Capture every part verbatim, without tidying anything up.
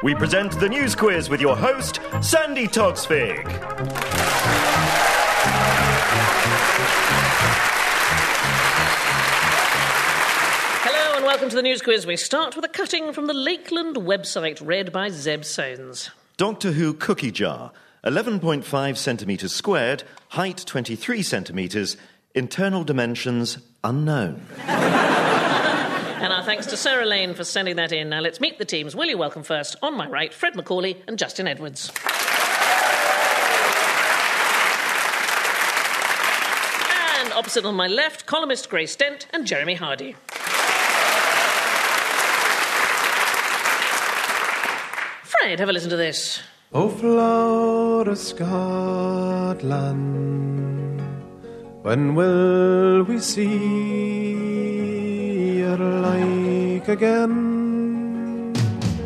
we present the news quiz with your host, Sandy Togsvig. Hello and welcome to the news quiz. We start with a cutting from the Lakeland website, read by Zeb Soanes. Doctor Who cookie jar, eleven point five centimetres squared, height twenty-three centimetres, internal dimensions unknown. And our thanks to Sarah Lane for sending that in. Now let's meet the teams. Will you welcome first, on my right, Fred McCauley and Justin Edwards. And opposite on my left, columnist Grace Dent and Jeremy Hardy. Fred, have a listen to this. O Flora, Scotland, when will we see your like again?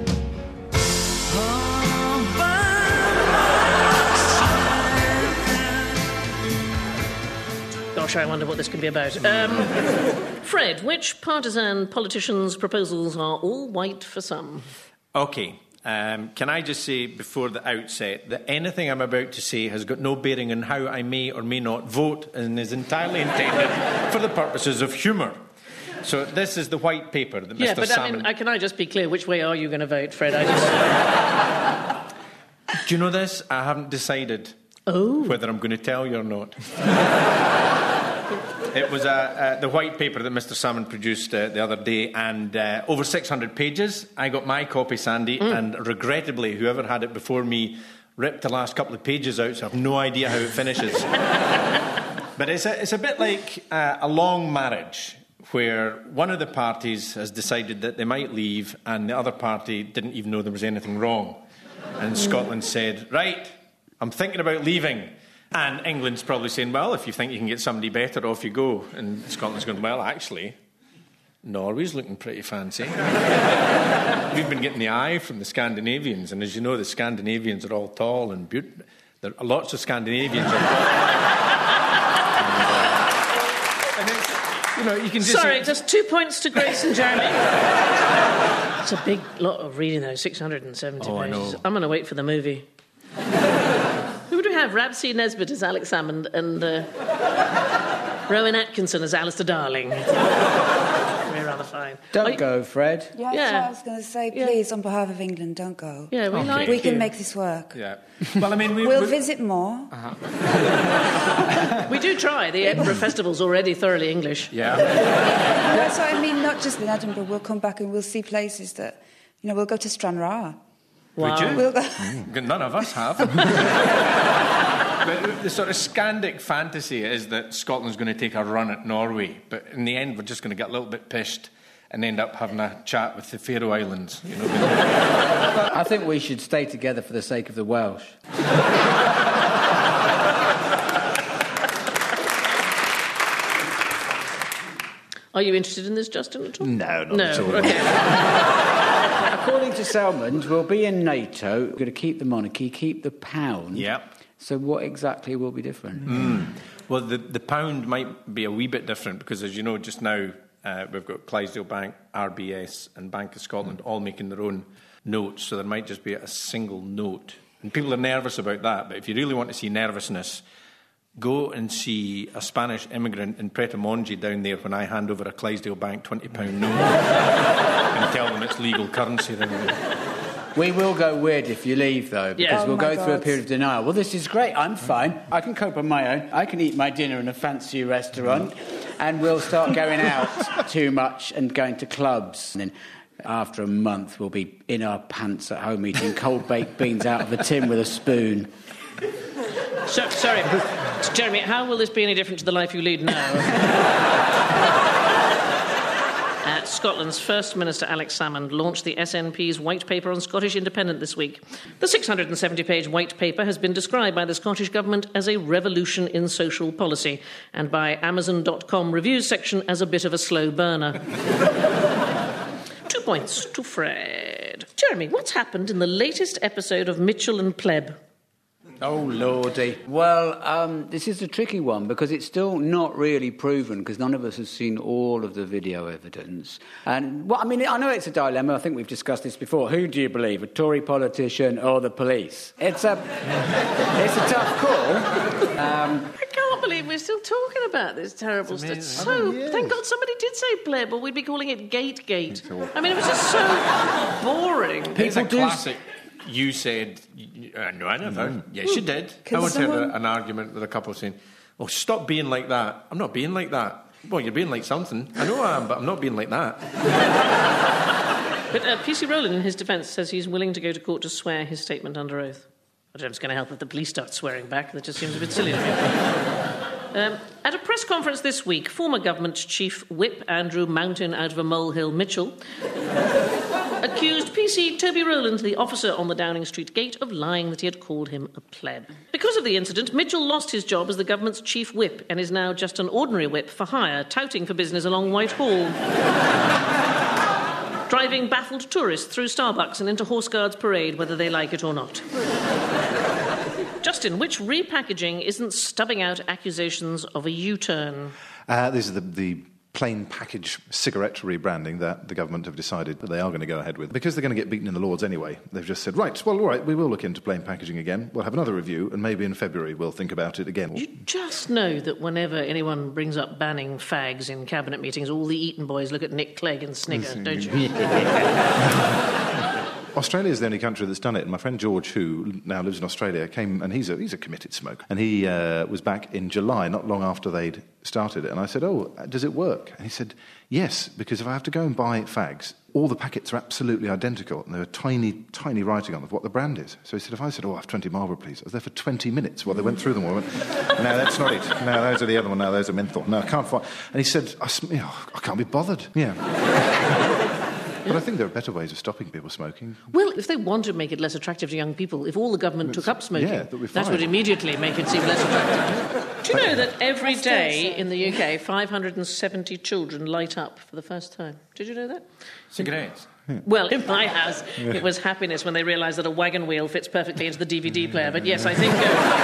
Gosh, I wonder what this could be about. Um, Fred, which partisan politicians' proposals are all white for some? OK. Um, can I just say before the outset that anything I'm about to say has got no bearing on how I may or may not vote and is entirely intended for the purposes of humour. So this is the white paper that yeah, Mister but Salmon... I mean, can I just be clear, which way are you going to vote, Fred? I just... Do you know this? I haven't decided oh. whether I'm going to tell you or not. It was uh, uh, the white paper that Mister Salmon produced uh, the other day, and uh, over six hundred pages. I got my copy, Sandy, mm. and regrettably, whoever had it before me ripped the last couple of pages out, so I have no idea how it finishes. But it's a, it's a bit like uh, a long marriage, where one of the parties has decided that they might leave, and the other party didn't even know there was anything wrong. And mm. Scotland said, right, I'm thinking about leaving. And England's probably saying, well, if you think you can get somebody better, off you go. And Scotland's going, well, actually, Norway's looking pretty fancy. We've been getting the eye from the Scandinavians, and as you know, the Scandinavians are all tall and beautiful. There are lots of Scandinavians. Are and, uh, and it's, you know, you can just... Sorry, just two points to Grace and Jeremy. It's a big lot of reading, though, six hundred seventy oh, pages. I know. I'm going to wait for the movie. Who would we have? Rabsy Nesbitt as Alex Salmond and uh, Rowan Atkinson as Alistair Darling. Very rather fine. Don't you... go, Fred. Yeah, yeah. that's what I was going to say. Please, yeah. on behalf of England, don't go. Yeah, we okay. like We you. can make this work. Yeah. Well, I mean, we, we'll we... visit more. Uh-huh. We do try. The Edinburgh Festival's already thoroughly English. Yeah. That's what I mean. Not just in Edinburgh. We'll come back and we'll see places that, you know, we'll go to Stranraer. Wow. Would you? We'll go... mm. None of us have. But the sort of Scandic fantasy is that Scotland's going to take a run at Norway, but in the end we're just going to get a little bit pissed and end up having a chat with the Faroe Islands. You know? I think we should stay together for the sake of the Welsh. Are you interested in this, Justin, at all? No, not no. at all. Okay. According to Salmond, we'll be in NATO. We're going to keep the monarchy, keep the pound. Yep. So what exactly will be different? Mm. Well, the, the pound might be a wee bit different because, as you know, just now uh, we've got Clydesdale Bank, R B S and Bank of Scotland all making their own notes, so there might just be a single note. And people are nervous about that, but if you really want to see nervousness, go and see a Spanish immigrant in Pretemonji down there when I hand over a Clydesdale Bank twenty pound note and tell them it's legal currency. We will go weird if you leave, though, because Yeah. Oh we'll go my through a God. period of denial. Well, this is great. I'm fine. I can cope on my own. I can eat my dinner in a fancy restaurant, and we'll start going out too much and going to clubs. And then after a month, we'll be in our pants at home eating cold baked beans out of the tin with a spoon. So, sorry, Jeremy, how will this be any different to the life you lead now? Uh, Scotland's First Minister Alex Salmond launched the S N P's White Paper on Scottish Independence this week. The six hundred seventy page White Paper has been described by the Scottish Government as a revolution in social policy and by Amazon dot com reviews section as a bit of a slow burner. Two points to Fred. Jeremy, what's happened in the latest episode of Mitchell and Pleb? Oh, lordy. Well, um, this is a tricky one because it's still not really proven because none of us has seen all of the video evidence. And, well, I mean, I know it's a dilemma. I think we've discussed this before. Who do you believe, a Tory politician or the police? It's a, it's a tough call. Um, I can't believe we're still talking about this terrible stuff. So, yes. thank God somebody did say Playable. We'd be calling it Gate Gate. I mean, it was just so boring. It's a People do- classic. You said, uh, no, I never. Mm. Yes, you did. Can I once someone- had a, an argument with a couple saying, oh, stop being like that. I'm not being like that. Well, you're being like something. I know I am, but I'm not being like that. But uh, P C Rowland, in his defence, says he's willing to go to court to swear his statement under oath. I don't know if it's going to help if the police start swearing back. That just seems a bit silly to me. Um, at a press conference this week, former government chief whip Andrew Mountain out of a molehill Mitchell accused P C Toby Rowland, the officer on the Downing Street gate, of lying that he had called him a pleb. Because of the incident, Mitchell lost his job as the government's chief whip and is now just an ordinary whip for hire, touting for business along Whitehall. Driving baffled tourists through Starbucks and into Horse Guards Parade, whether they like it or not. Justin, which repackaging isn't stubbing out accusations of a U-turn? Uh, this is the, the plain package cigarette rebranding that the government have decided that they are going to go ahead with. Because they're going to get beaten in the Lords anyway, they've just said, right, well, all right, we will look into plain packaging again. We'll have another review, and maybe in February we'll think about it again. You just know that whenever anyone brings up banning fags in cabinet meetings, all the Eton boys look at Nick Clegg and snigger, don't you? Australia is the only country that's done it. And my friend George, who now lives in Australia, came, and he's a, he's a committed smoker. And he uh, was back in July, not long after they'd started it. And I said, oh, does it work? And he said, yes, because if I have to go and buy fags, all the packets are absolutely identical. And there are tiny, tiny writing on them of what the brand is. So he said, if I said, oh, I have twenty Marlboro, please. I was there for twenty minutes while they went through them all. I went, no, that's not it. No, those are the other one. No, those are menthol. No, I can't find... And he said, I, sm- you know, I can't be bothered. Yeah. But I think there are better ways of stopping people smoking. Well, if they want to make it less attractive to young people, if all the government took up smoking, yeah, that'd be that fine. would immediately make it seem less attractive. Do you know that every day in the U K, five hundred seventy children light up for the first time? Did you know that? Cigarettes. Well, in my house, it was happiness when they realised that a wagon wheel fits perfectly into the D V D player. But yes, I think...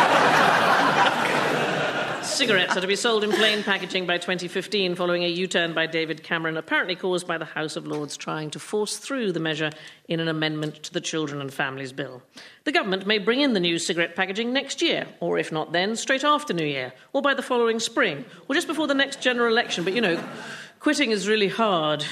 Uh, cigarettes are to be sold in plain packaging by twenty fifteen, following a U-turn by David Cameron, apparently caused by the House of Lords trying to force through the measure in an amendment to the Children and Families Bill. The government may bring in the new cigarette packaging next year, or if not then, straight after New Year, or by the following spring, or just before the next general election. But, you know, quitting is really hard.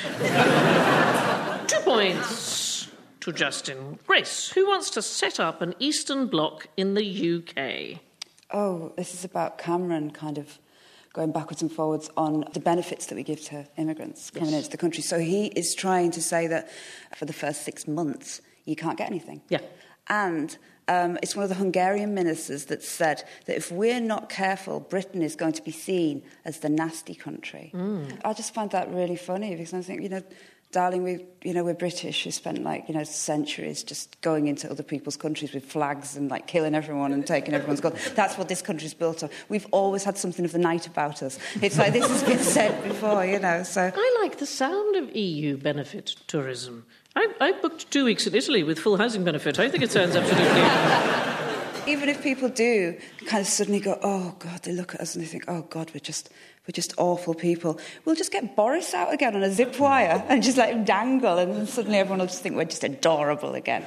Two points to Justin. Grace, who wants to set up an Eastern Bloc in the U K? Oh, this is about Cameron kind of going backwards and forwards on the benefits that we give to immigrants coming Yes. into the country. So he is trying to say that for the first six months, you can't get anything. Yeah. And um, it's one of the Hungarian ministers that said that if we're not careful, Britain is going to be seen as the nasty country. Mm. I just find that really funny because I think, you know, darling, we, you know, we're British. We spent, like, you know, centuries just going into other people's countries with flags and, like, killing everyone and taking everyone's gun. That's what this country's built on. We've always had something of the night about us. It's like this has been said before, you know, so... I like the sound of E U benefit tourism. I, I booked two weeks in Italy with full housing benefit. I think it sounds absolutely... Even if people do kind of suddenly go, oh, God, they look at us and they think, oh, God, we're just... We're just awful people. We'll just get Boris out again on a zip wire and just let him dangle, and then suddenly everyone will just think we're just adorable again.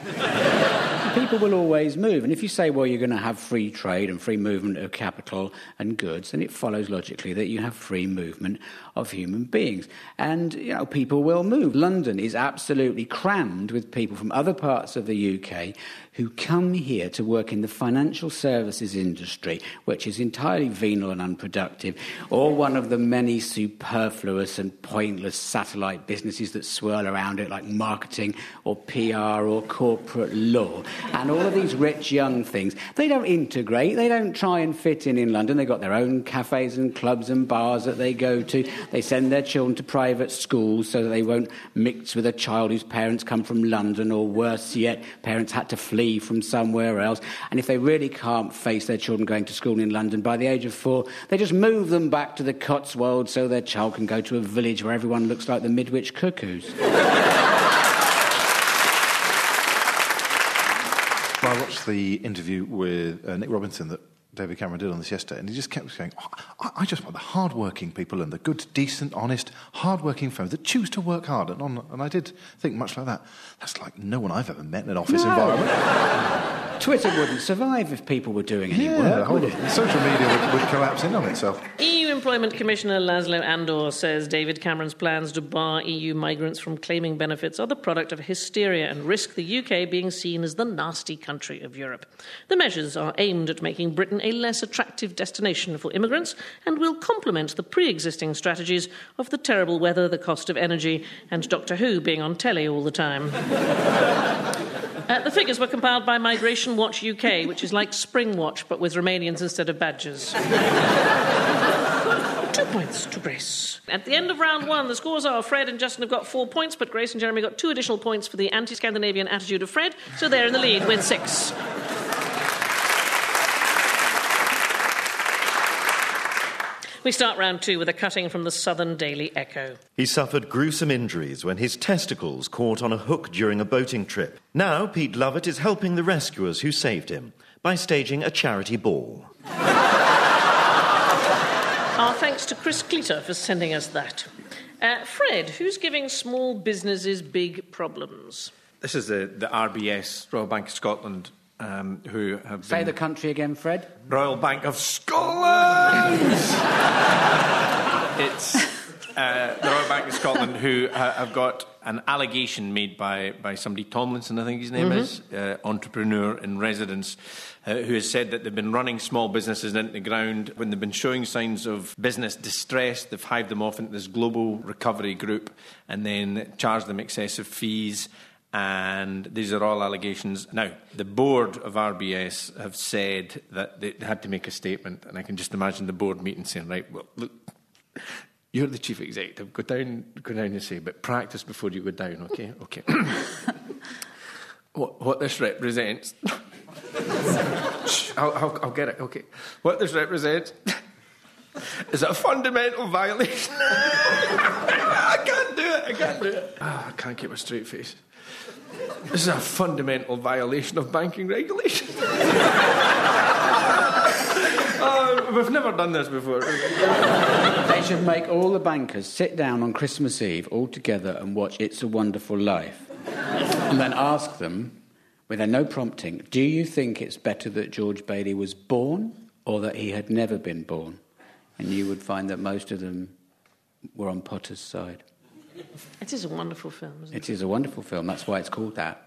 People will always move. And if you say, well, you're going to have free trade and free movement of capital and goods, then it follows logically that you have free movement of human beings. And, you know, people will move. London is absolutely crammed with people from other parts of the U K who come here to work in the financial services industry, which is entirely venal and unproductive, or one of the many superfluous and pointless satellite businesses that swirl around it, like marketing or P R or corporate law. And all of these rich young things, they don't integrate, they don't try and fit in in London. They've got their own cafes and clubs and bars that they go to. They send their children to private schools so that they won't mix with a child whose parents come from London, or worse yet, parents had to flee from somewhere else. And if they really can't face their children going to school in London by the age of four, they just move them back to the Cotswolds so their child can go to a village where everyone looks like the Midwich Cuckoos. Well, I watched watched the interview with uh, Nick Robinson that David Cameron did on this yesterday, and he just kept saying, oh, I, I just want the hard-working people and the good, decent, honest, hard-working firms that choose to work hard. And, on, and I did think much like that. That's like no one I've ever met in an office No. environment. Twitter wouldn't survive if people were doing any Yeah, work, the whole would of it? social media would, would collapse in on itself. E U Employment Commissioner Laszlo Andor says David Cameron's plans to bar E U migrants from claiming benefits are the product of hysteria and risk the U K being seen as the nasty country of Europe. The measures are aimed at making Britain a less attractive destination for immigrants and will complement the pre-existing strategies of the terrible weather, the cost of energy, and Doctor Who being on telly all the time. Uh, the figures were compiled by Migration Watch U K, which is like Spring Watch, but with Romanians instead of badgers. Two points to Grace. At the end of round one, the scores are Fred and Justin have got four points, but Grace and Jeremy got two additional points for the anti-Scandinavian attitude of Fred, so they're in the lead with six. We start round two with a cutting from the Southern Daily Echo. He suffered gruesome injuries when his testicles caught on a hook during a boating trip. Now Pete Lovett is helping the rescuers who saved him by staging a charity ball. Our thanks to Chris Cleater for sending us that. Uh, Fred, who's giving small businesses big problems? This is the, the R B S, Royal Bank of Scotland, um, who have Say been... the country again, Fred. Royal Bank of Scotland! It's uh, the Royal Bank of Scotland who uh, have got an allegation made by, by somebody, Tomlinson, I think his name mm-hmm. is, uh, entrepreneur in residence, uh, who has said that they've been running small businesses into the ground. When they've been showing signs of business distress, they've hived them off into this global recovery group and then charged them excessive fees. And these are all allegations. Now, the board of R B S have said that they had to make a statement, and I can just imagine the board meeting saying, right, well, look, you're the chief executive, go down, go down and say, but practice before you go down, okay? Okay. what, what this represents... I'll, I'll, I'll get it, okay. What this represents is a fundamental violation. I can't do it, I can't do it. Oh, I can't keep a straight face. This is a fundamental violation of banking regulation. uh, we've never done this before. They should make all the bankers sit down on Christmas Eve all together and watch It's a Wonderful Life. And then ask them, with no prompting, do you think it's better that George Bailey was born or that he had never been born? And you would find that most of them were on Potter's side. It is a wonderful film, isn't it? It is a wonderful film. That's why it's called that.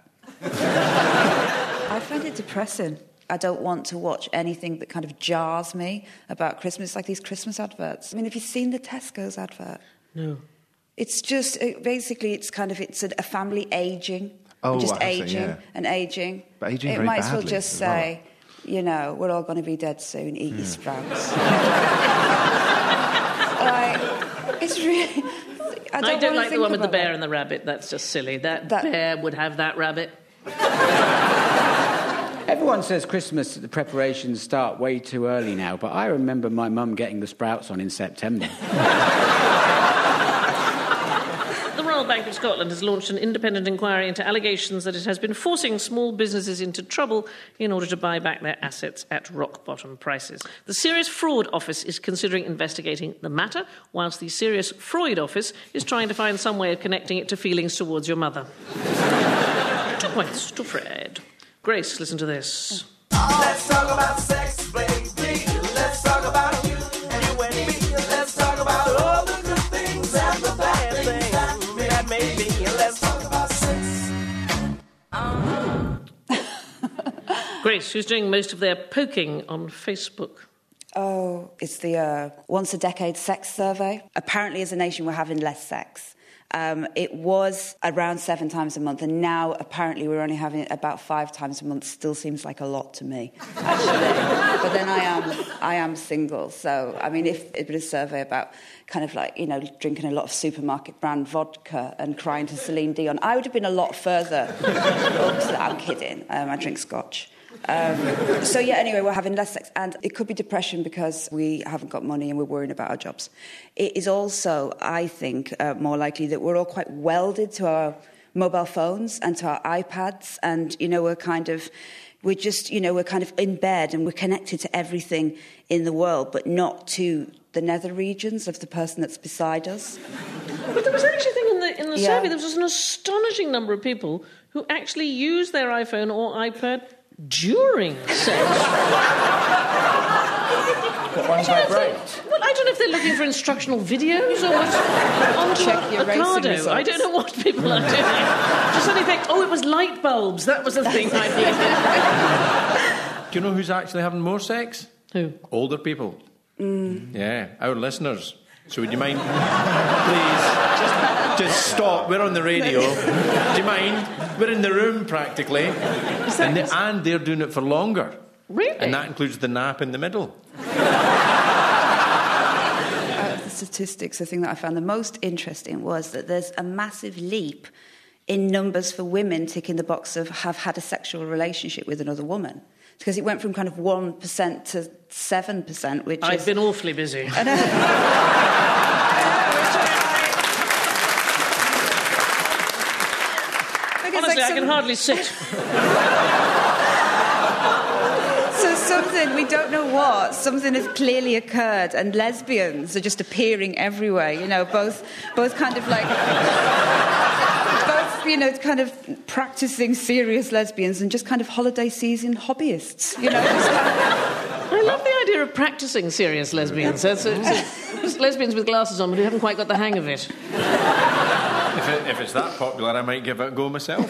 I find it depressing. I don't want to watch anything that kind of jars me about Christmas. It's like these Christmas adverts. I mean, have you seen the Tesco's advert? No. It's just, it, basically, it's kind of, it's a, a family ageing. Oh, just I see, aging yeah. and aging. But aging it very might as well badly just as well. say, you know, we're all going to be dead soon, eat your sprouts. Like, it's really... I don't, I don't like the one with the bear that. and the rabbit. That's just silly. That, That- bear would have that rabbit. Everyone says Christmas, the preparations start way too early now, but I remember my mum getting the sprouts on in September. The Royal Bank of Scotland has launched an independent inquiry into allegations that it has been forcing small businesses into trouble in order to buy back their assets at rock-bottom prices. The Serious Fraud Office is considering investigating the matter, whilst the Serious Freud Office is trying to find some way of connecting it to feelings towards your mother. Two points to Fred. Grace, listen to this. Let's talk about sex, baby. Let's talk about you and you and me. Let's talk about all the good things and the bad things that may be. Let's talk about sex. Grace, who's doing most of their poking on Facebook? Oh, it's the uh, once a decade sex survey. Apparently, as a nation, we're having less sex. Um, it was around seven times a month, and now apparently we're only having it about five times a month. Still seems like a lot to me, actually. But then I am, I am single, so I mean, if it was a survey about kind of like, you know, drinking a lot of supermarket brand vodka and crying to Celine Dion, I would have been a lot further. Oops, I'm kidding. Um, I drink scotch. Um, so, yeah, anyway, we're having less sex. And it could be depression because we haven't got money and we're worrying about our jobs. It is also, I think, uh, more likely that we're all quite welded to our mobile phones and to our iPads. And, you know, we're kind of we're just, you know, we're kind of in bed and we're connected to everything in the world, but not to the nether regions of the person that's beside us. But there was actually a thing in the, in the Yeah. survey, there was an astonishing number of people who actually use their iPhone or iPad during sex. What one vibrate? Well, I don't know if they're looking for instructional videos or what. On Check your racing Ocado. results. I don't know what people are doing. Just suddenly think, oh, it was light bulbs. That was the thing I needed. Do you know who's actually having more sex? Who? Older people. Mm. Yeah, our listeners. So would you mind, please, just, just stop. We're on the radio. Do you mind? We're in the room, practically. And, they, and they're doing it for longer. Really? And that includes the nap in the middle. Out of the statistics, the thing that I found the most interesting was that there's a massive leap in numbers for women ticking the box of have had a sexual relationship with another woman. Because it went from kind of one percent to seven percent, which I've is... been awfully busy. Honestly, I can hardly sit. So something, we don't know what, something has clearly occurred, and lesbians are just appearing everywhere, you know, both, both kind of like... both, you know, kind of practising serious lesbians and just kind of holiday season hobbyists, you know. Just kind of... I love the idea of practising serious lesbians. It's, it's, it's lesbians with glasses on, but who haven't quite got the hang of it. If, it, if it's that popular, I might give it a go myself.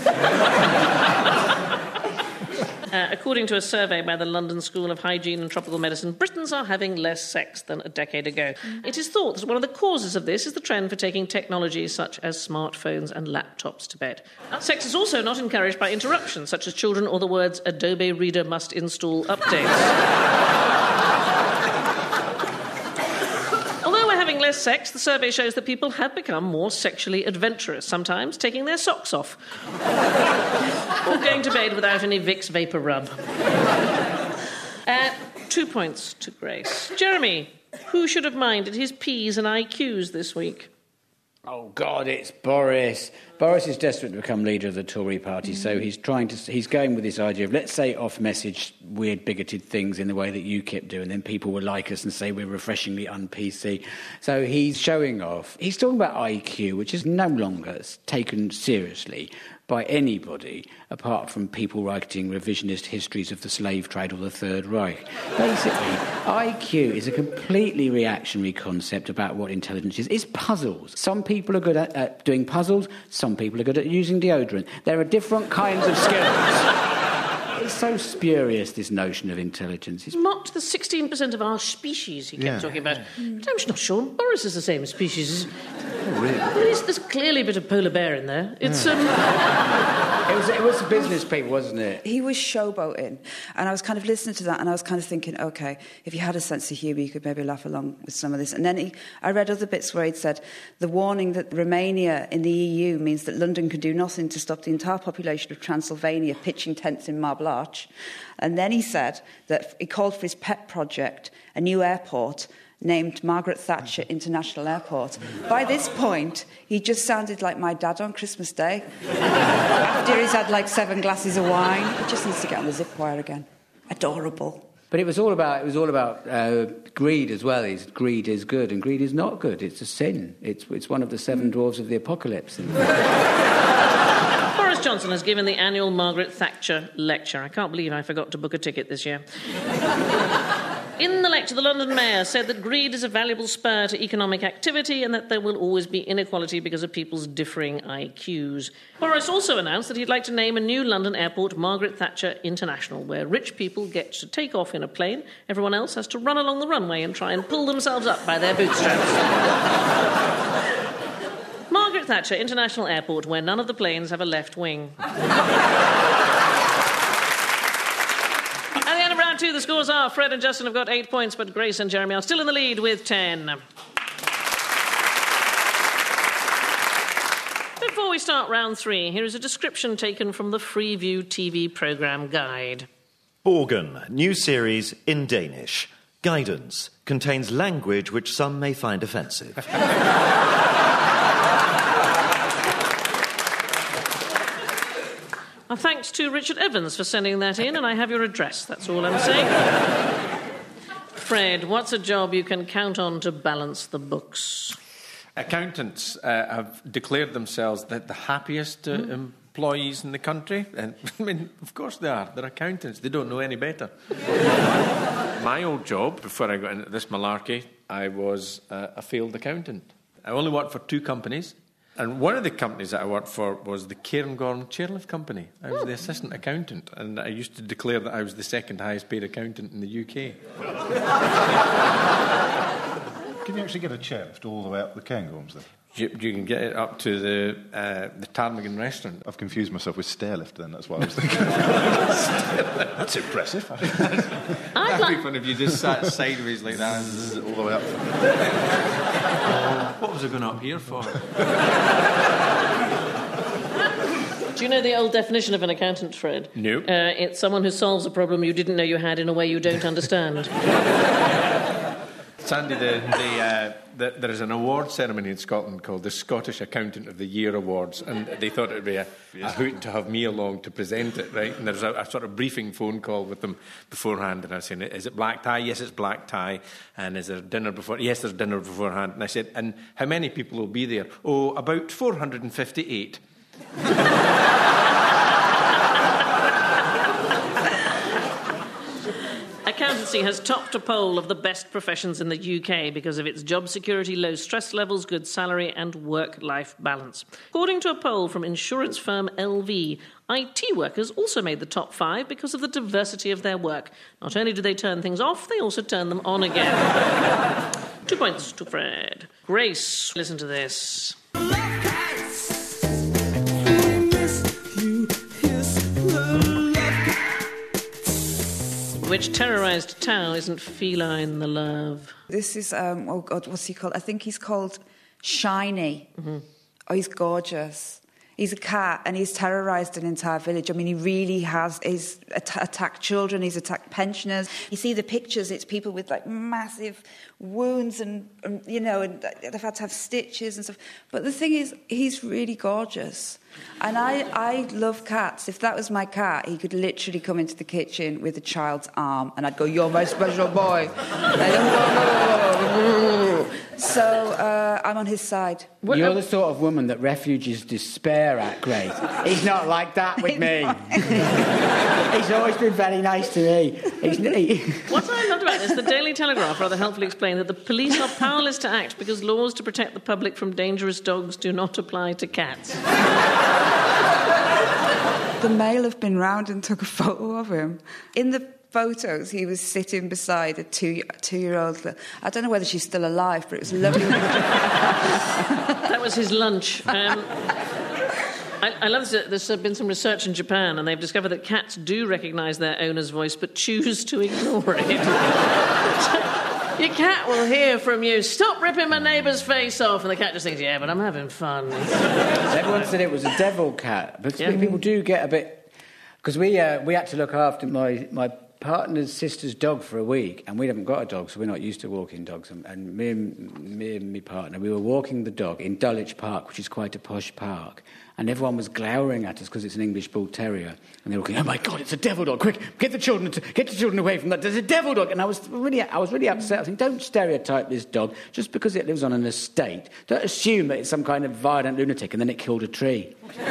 Uh, according to a survey by the London School of Hygiene and Tropical Medicine, Britons are having less sex than a decade ago. It is thought that one of the causes of this is the trend for taking technologies such as smartphones and laptops to bed. Sex is also not encouraged by interruptions, such as children or the words, Adobe Reader must install updates. Although we're having less sex, the survey shows that people have become more sexually adventurous, sometimes taking their socks off. Or going to bed without any Vicks Vapor Rub. Uh, two points to Grace. Jeremy, who should have minded his P's and I Q's this week? Oh, God, it's Boris. Boris is desperate to become leader of the Tory party, so he's trying to... He's going with this idea of, let's say off-message weird, bigoted things in the way that UKIP do, and then people will like us and say we're refreshingly un-P C. So he's showing off. He's talking about I Q, which is no longer taken seriously by anybody apart from people writing revisionist histories of the slave trade or the Third Reich. Basically, I Q is a completely reactionary concept about what intelligence is. It's puzzles. Some people are good at, at doing puzzles, some people are good at using deodorant. There are different kinds of skills. It's so spurious, this notion of intelligence. It's Mocked the sixteen percent of our species he kept Yeah. talking about. But I'm not sure Boris is the same species. Oh, really? Well, there's, there's clearly a bit of polar bear in there. It's, um... It was, it was the business people, wasn't it? He was showboating, and I was kind of listening to that, and I was kind of thinking, OK, if you had a sense of humour, you could maybe laugh along with some of this. And then he, I read other bits where he'd said the warning that Romania in the E U means that London can do nothing to stop the entire population of Transylvania pitching tents in Marble Arch. And then he said that he called for his pet project, a new airport, named Margaret Thatcher International Airport. By this point, he just sounded like my dad on Christmas Day. After he's had like seven glasses of wine. He just needs to get on the zip wire again. Adorable. But it was all about it was all about uh, greed as well. Is greed is good and greed is not good. It's a sin. It's it's one of the seven dwarfs of the apocalypse. Boris Johnson has given the annual Margaret Thatcher lecture. I can't believe I forgot to book a ticket this year. In the lecture, the London Mayor said that greed is a valuable spur to economic activity and that there will always be inequality because of people's differing I Qs. Boris also announced that he'd like to name a new London airport Margaret Thatcher International, where rich people get to take off in a plane, everyone else has to run along the runway and try and pull themselves up by their bootstraps. Margaret Thatcher International Airport, where none of the planes have a left wing. At the end of round two, the scores are Fred and Justin have got eight points, but Grace and Jeremy are still in the lead with ten. Before we start round three, here is a description taken from the Freeview T V programme guide. Borgen, new series in Danish. Guidance contains language which some may find offensive. Our thanks to Richard Evans for sending that in, and I have your address. That's all I'm saying. Fred, what's a job you can count on to balance the books? Accountants uh, have declared themselves the, the happiest uh, mm. employees in the country. And I mean, of course they are. They're accountants. They don't know any better. My old job, before I got into this malarkey, I was uh, a failed accountant. I only worked for two companies. And one of the companies that I worked for was the Cairngorm Chairlift Company. I was the assistant accountant, and I used to declare that I was the second highest paid accountant in the U K. Can you actually get a chairlift all the way up the Cairngorms then? You, you can get it up to the uh, the Ptarmigan restaurant. I've confused myself with stairlift then, that's what I was thinking. That's impressive. That'd be fun if you just sat sideways like that all the way up. What was I going up here for? Do you know the old definition of an accountant, Fred? No. Uh, it's someone who solves a problem you didn't know you had in a way you don't understand. Sandy, the, the, uh, the, there is an award ceremony in Scotland called the Scottish Accountant of the Year Awards, and they thought it would be a, a hoot to have me along to present it, right? And there's a, a sort of briefing phone call with them beforehand, and I was saying, is it black tie? Yes, it's black tie. And is there dinner before? Yes, there's dinner beforehand. And I said, and how many people will be there? Oh, about four hundred fifty-eight. Accountancy has topped a poll of the best professions in the U K because of its job security, low stress levels, good salary and work-life balance. According to a poll from insurance firm L V, I T workers also made the top five because of the diversity of their work. Not only do they turn things off, they also turn them on again. Two points to Fred. Grace, listen to this. Which terrorised town isn't feline the love? This is, um, oh God, what's he called? I think he's called Shiny. Mm-hmm. Oh, he's gorgeous. He's a cat and he's terrorised an entire village. I mean, he really has. He's at- attacked children, he's attacked pensioners. You see the pictures, it's people with, like, massive wounds and, and you know, and they've had to have stitches and stuff. But the thing is, he's really gorgeous. And I, I love cats. If that was my cat, he could literally come into the kitchen with a child's arm and I'd go, you're my special boy. So uh, I'm on his side. You're the sort of woman that refugees despair at, Grace. He's not like that with me. He's always been very nice to me. He's, he... What I loved about this, the Daily Telegraph rather helpfully explained that the police are powerless to act because laws to protect the public from dangerous dogs do not apply to cats. The Mail have been round and took a photo of him. In the photos, he was sitting beside a two, two-year-old... I don't know whether she's still alive, but it was lovely. That was his lunch. Um, I, I love this. There's been some research in Japan, and they've discovered that cats do recognise their owner's voice, but choose to ignore it. Your cat will hear from you, stop ripping my neighbour's face off, and the cat just thinks, yeah, but I'm having fun. Everyone said it was a devil cat, but Yeah. people do get a bit... Because we, uh, we had to look after my, my partner's sister's dog for a week, and we haven't got a dog, so we're not used to walking dogs. And, and me and me and my partner, we were walking the dog in Dulwich Park, which is quite a posh park, and everyone was glowering at us because it's an English Bull Terrier, and they were going, "Oh my God, it's a devil dog! Quick, get the children, to, get the children away from that! There's a devil dog!" And I was really, I was really upset. I think, don't stereotype this dog just because it lives on an estate. Don't assume that it's some kind of violent lunatic, and then it killed a tree.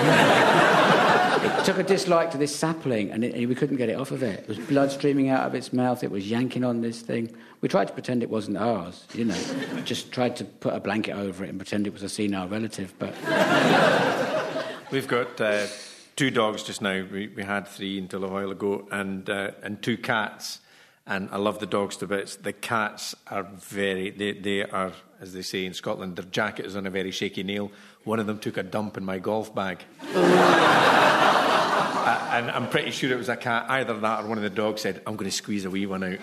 It took a dislike to this sapling, and it, we couldn't get it off of it. There was blood streaming out of its mouth. It was yanking on this thing. We tried to pretend it wasn't ours, you know. Just tried to put a blanket over it and pretend it was a senile relative, but... We've got uh, two dogs just now. We, we had three until a while ago, and uh, and two cats. And I love the dogs to bits. The cats are very... They, they are, as they say in Scotland, their jacket is on a very shaky nail. One of them took a dump in my golf bag. uh, and I'm pretty sure it was a cat. Either that or one of the dogs said, I'm going to squeeze a wee one out.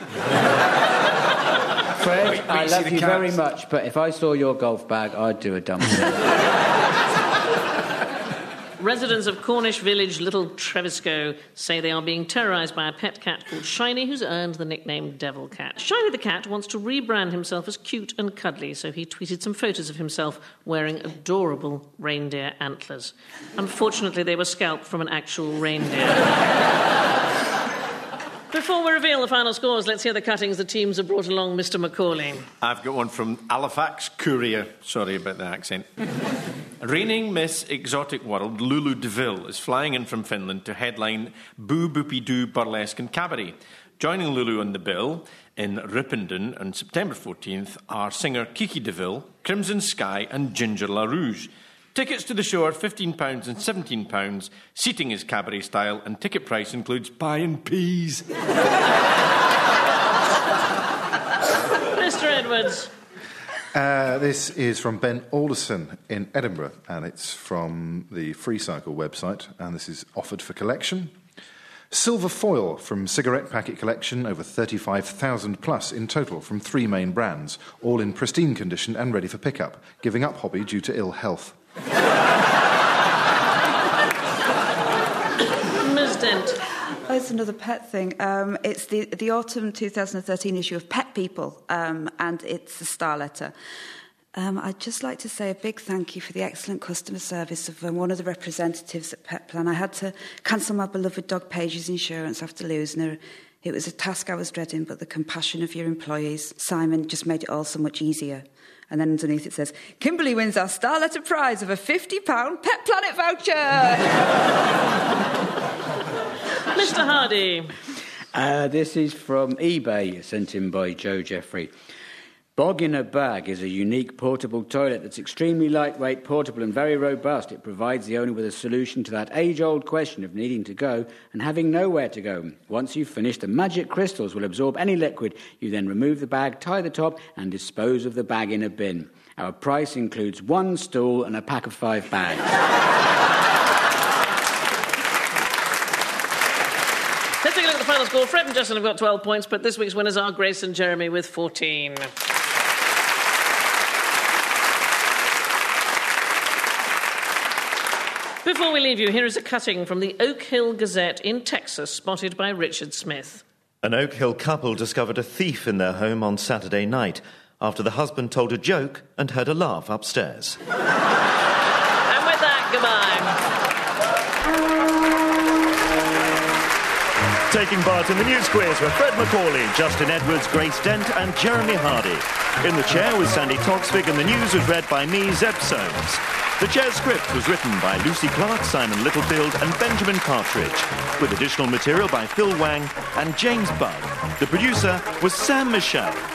Fred, Wait, wait, I you love see the you very cats? much, but if I saw your golf bag, I'd do a dump. Residents of Cornish village Little Trevisco say they are being terrorised by a pet cat called Shiny, who's earned the nickname Devil Cat. Shiny the cat wants to rebrand himself as cute and cuddly, so he tweeted some photos of himself wearing adorable reindeer antlers. Unfortunately, they were scalped from an actual reindeer. Before we reveal the final scores, let's hear the cuttings the teams have brought along. Mister Macaulay. I've got one from Halifax Courier. Sorry about the accent. Reigning Miss Exotic World, Lulu DeVille, is flying in from Finland to headline Boo Boopy Doo Burlesque and Cabaret. Joining Lulu on the bill in Ripenden on September fourteenth are singer Kiki DeVille, Crimson Sky and Ginger LaRouge. Tickets to the show are fifteen pounds and seventeen pounds. Seating is cabaret style and ticket price includes pie and peas. Mister Edwards. Uh, this is from Ben Alderson in Edinburgh, and it's from the Free Cycle website, and this is offered for collection. Silver foil from Cigarette Packet Collection, over thirty-five thousand plus in total from three main brands, all in pristine condition and ready for pickup, giving up hobby due to ill health. Miz Dent. Oh, it's another pet thing. Um, it's the, the autumn two thousand thirteen issue of Pet People, um, and it's a star letter. Um, I'd just like to say a big thank you for the excellent customer service of um, one of the representatives at Petplan. I had to cancel my beloved dog Paige's insurance after losing her. It was a task I was dreading, but the compassion of your employees, Simon, just made it all so much easier. And then underneath it says, Kimberly wins our star letter prize of a fifty pound Pet Planet voucher! Mister Hardy. Uh, this is from eBay, sent in by Joe Jeffrey. Bog in a Bag is a unique portable toilet that's extremely lightweight, portable and very robust. It provides the owner with a solution to that age-old question of needing to go and having nowhere to go. Once you've finished, the magic crystals will absorb any liquid. You then remove the bag, tie the top and dispose of the bag in a bin. Our price includes one stool and a pack of five bags. Let's take a look at the final score. Fred and Justin have got twelve points, but this week's winners are Grace and Jeremy with fourteen. Before we leave you, here is a cutting from the Oak Hill Gazette in Texas, spotted by Richard Smith. An Oak Hill couple discovered a thief in their home on Saturday night after the husband told a joke and heard a laugh upstairs. And with that, goodbye. Taking part in the news quiz were Fred Macaulay, Justin Edwards, Grace Dent and Jeremy Hardy. In the chair was Sandy Toksvig and the news was read by me, Zeb Soames. The chair's script was written by Lucy Clark, Simon Littlefield and Benjamin Partridge, with additional material by Phil Wang and James Budd. The producer was Sam Michelle.